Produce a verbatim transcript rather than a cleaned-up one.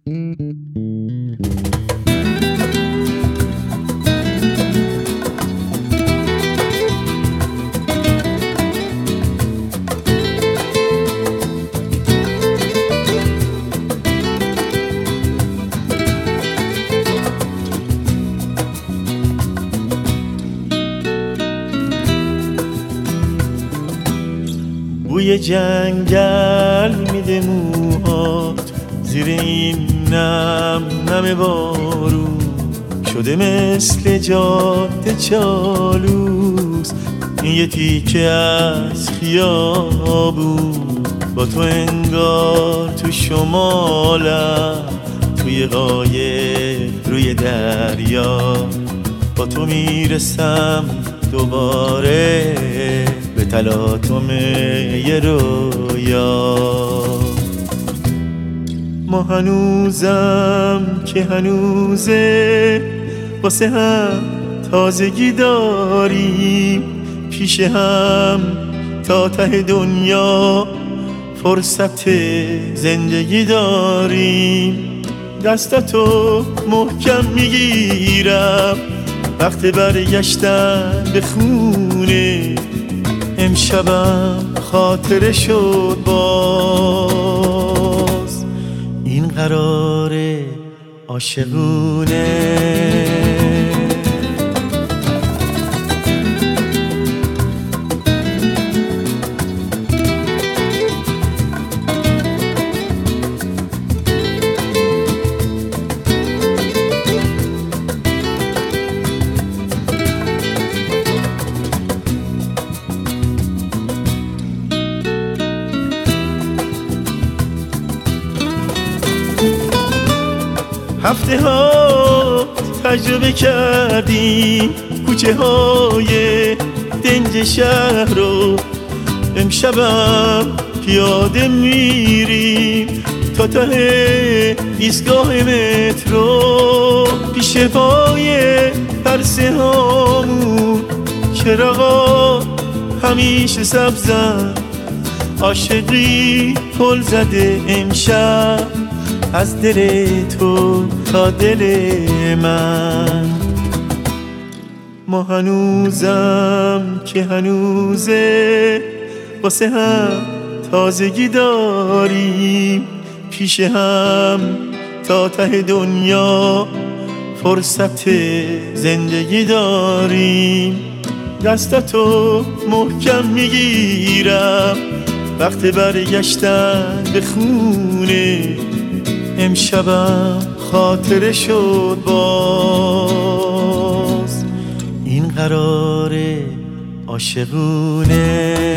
بوی جنگل میده موهات زیر این نم نم بارون، شده مثل جاده چالوس این یه تیکه از خیابون. با تو انگار تو شمالم، توی قایق روی دریا، با تو میرسم دوباره به تلاطم یه رویا. ما هنوزم که هنوزه واسه هم تازگی داریم، پیش هم تا ته دنیا فرصت زندگی داریم. دستتو محکم میگیرم وقت برگشتن به خونه، امشبم خاطره شد باز این قرار عاشقونه. هفته ها تجربه کردیم کوچه های دنج شهر رو، امشبم پیاده میریم تا ته ایستگاه مترو. پیش پای پرسه هامون چراغا همیشه سبزن، عاشقی پل زده امشب از دل تو تا دل من. ما هنوزم که هنوزه واسه هم تازگی داریم، پیش هم تا ته دنیا فرصت زندگی داریم. دستتو محکم میگیرم وقت برگشتن به خونه، امشبم خاطره شد باز این قرار عاشقونه.